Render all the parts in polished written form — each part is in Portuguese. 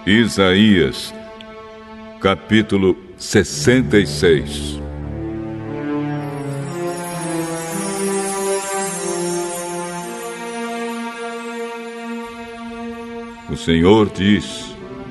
Isaías, capítulo 66. O Senhor diz: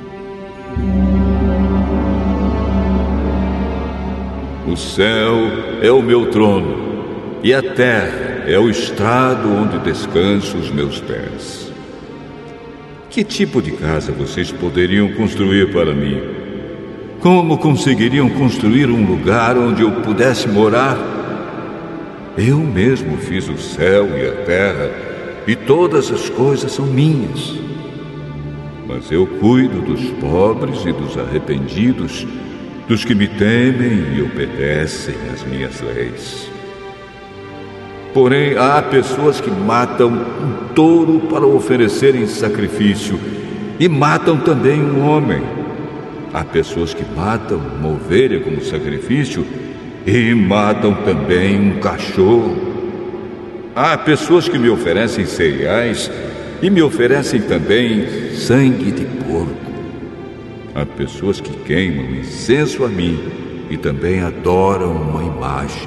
o céu é o meu trono, e a terra é o estrado onde descansam os meus pés. Que tipo de casa vocês poderiam construir para mim? Como conseguiriam construir um lugar onde eu pudesse morar? Eu mesmo fiz o céu e a terra, e todas as coisas são minhas. Mas eu cuido dos pobres e dos arrependidos, dos que me temem e obedecem às minhas leis. Porém, há pessoas que matam um touro para oferecerem sacrifício e matam também um homem. Há pessoas que matam uma ovelha como sacrifício e matam também um cachorro. Há pessoas que me oferecem cereais e me oferecem também sangue de porco. Há pessoas que queimam incenso a mim e também adoram uma imagem.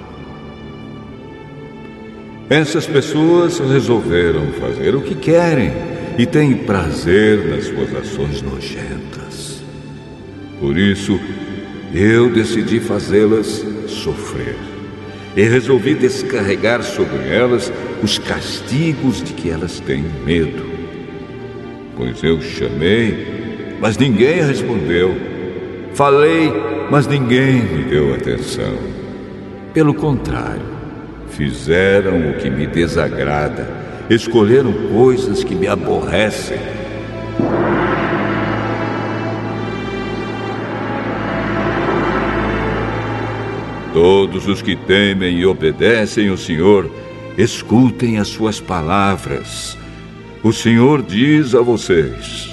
Essas pessoas resolveram fazer o que querem e têm prazer nas suas ações nojentas. Por isso, eu decidi fazê-las sofrer e resolvi descarregar sobre elas os castigos de que elas têm medo. Pois eu chamei, mas ninguém respondeu. Falei, mas ninguém me deu atenção. Pelo contrário, fizeram o que me desagrada, escolheram coisas que me aborrecem. Todos os que temem e obedecem ao Senhor, escutem as suas palavras. O Senhor diz a vocês: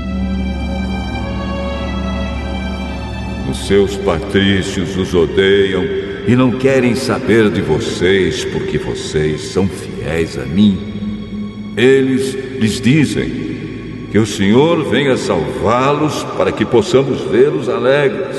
os seus patrícios os odeiam e não querem saber de vocês porque vocês são fiéis a mim. Eles lhes dizem que o Senhor venha salvá-los para que possamos vê-los alegres.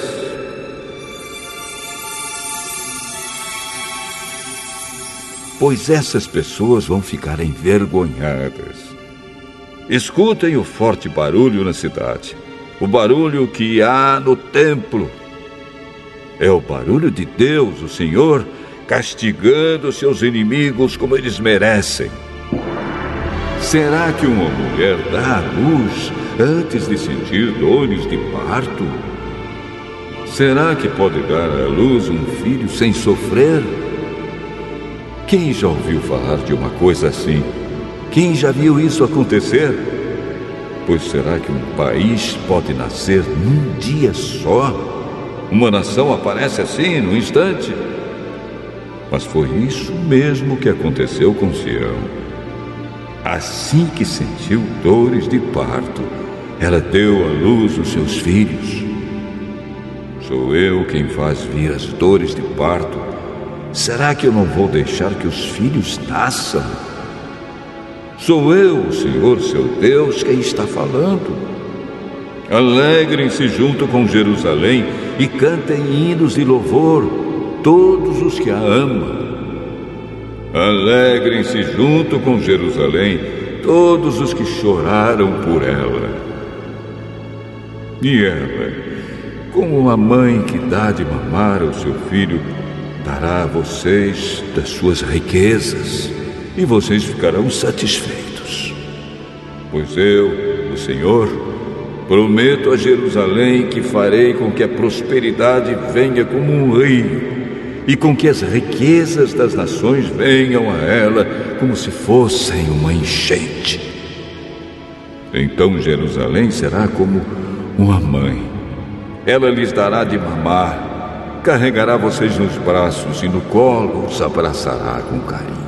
Pois essas pessoas vão ficar envergonhadas. Escutem o forte barulho na cidade, o barulho que há no templo. É o barulho de Deus, o Senhor, castigando seus inimigos como eles merecem. Será que uma mulher dá à luz antes de sentir dores de parto? Será que pode dar à luz um filho sem sofrer? Quem já ouviu falar de uma coisa assim? Quem já viu isso acontecer? Pois será que um país pode nascer num dia só? Uma nação aparece assim, num instante? Mas foi isso mesmo que aconteceu com Sião. Assim que sentiu dores de parto, ela deu à luz os seus filhos. Sou eu quem faz vir as dores de parto. Será que eu não vou deixar que os filhos nasçam? Sou eu, o Senhor, seu Deus, quem está falando. Alegrem-se junto com Jerusalém e cantem hinos de louvor, todos os que a amam. Alegrem-se junto com Jerusalém, todos os que choraram por ela. E ela, como uma mãe que dá de mamar ao seu filho, dará a vocês das suas riquezas, e vocês ficarão satisfeitos. Pois eu, o Senhor, prometo a Jerusalém que farei com que a prosperidade venha como um rio e com que as riquezas das nações venham a ela como se fossem uma enchente. Então Jerusalém será como uma mãe. Ela lhes dará de mamar, carregará vocês nos braços e no colo os abraçará com carinho.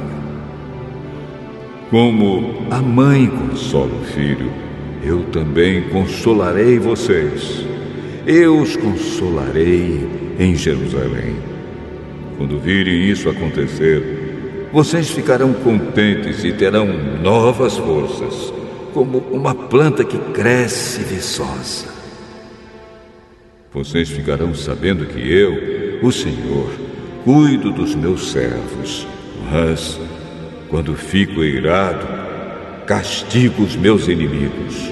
Como a mãe consola o filho, eu também consolarei vocês. Eu os consolarei em Jerusalém. Quando virem isso acontecer, vocês ficarão contentes e terão novas forças. como uma planta que cresce viçosa. Vocês ficarão sabendo que eu, o Senhor, cuido dos meus servos, mas, quando fico irado, castigo os meus inimigos.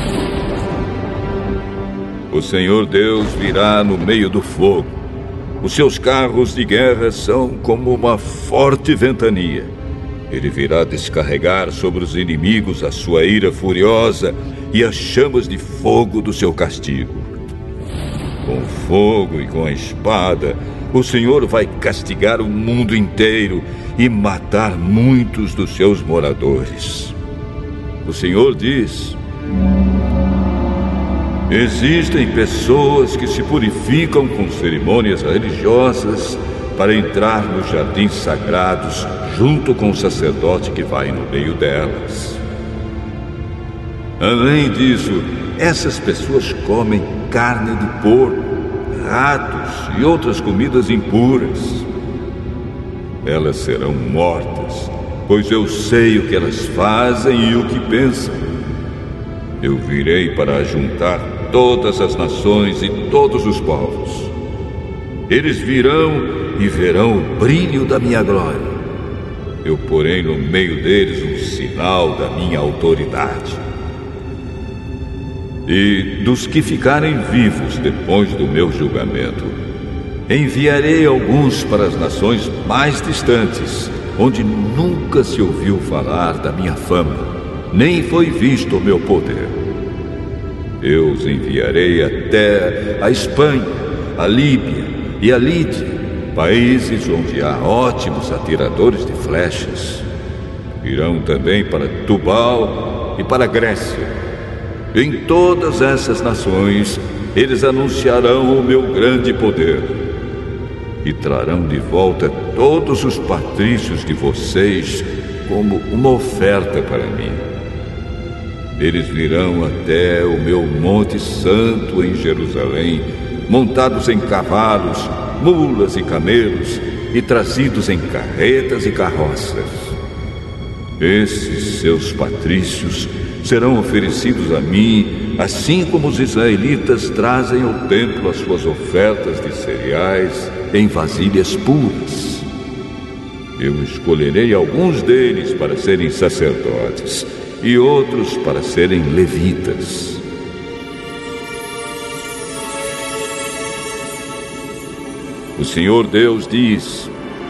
O Senhor Deus virá no meio do fogo. Os seus carros de guerra são como uma forte ventania. Ele virá descarregar sobre os inimigos a sua ira furiosa e as chamas de fogo do seu castigo. Com fogo e com a espada, o Senhor vai castigar o mundo inteiro e matar muitos dos seus moradores. O Senhor diz: existem pessoas que se purificam com cerimônias religiosas para entrar nos jardins sagrados junto com o sacerdote que vai no meio delas. Além disso, essas pessoas comem carne de porco, ratos e outras comidas impuras. Elas serão mortas, pois eu sei o que elas fazem e o que pensam. Eu virei para juntar todas as nações e todos os povos. Eles virão e verão o brilho da minha glória. Eu porei no meio deles um sinal da minha autoridade. E dos que ficarem vivos depois do meu julgamento, enviarei alguns para as nações mais distantes, onde nunca se ouviu falar da minha fama, nem foi visto o meu poder. Eu os enviarei até a Espanha, a Líbia e a Lídia, países onde há ótimos atiradores de flechas. Irão também para Tubal e para a Grécia. Em todas essas nações, eles anunciarão o meu grande poder e trarão de volta todos os patrícios de vocês como uma oferta para mim. Eles virão até o meu Monte Santo em Jerusalém, montados em cavalos, mulas e camelos, e trazidos em carretas e carroças. Esses seus patrícios serão oferecidos a mim, assim como os israelitas trazem ao templo as suas ofertas de cereais em vasilhas puras. Eu escolherei alguns deles para serem sacerdotes e outros para serem levitas. O Senhor Deus diz: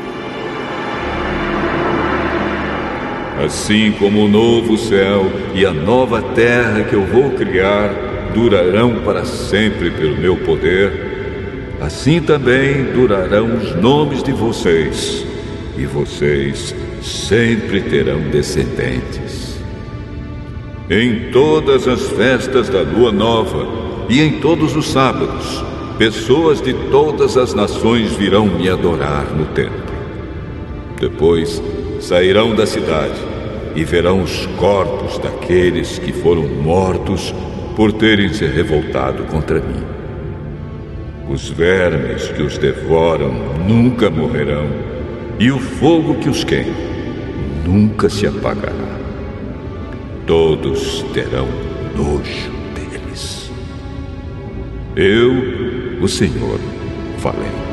assim como o novo céu e a nova terra que eu vou criar durarão para sempre pelo meu poder, assim também durarão os nomes de vocês, e vocês sempre terão descendentes. Em todas as festas da lua nova e em todos os sábados, pessoas de todas as nações virão me adorar no templo. Depois sairão da cidade e verão os corpos daqueles que foram mortos por terem se revoltado contra mim. Os vermes que os devoram nunca morrerão, e o fogo que os queima nunca se apagará. Todos terão nojo deles. Eu, o Senhor, falei.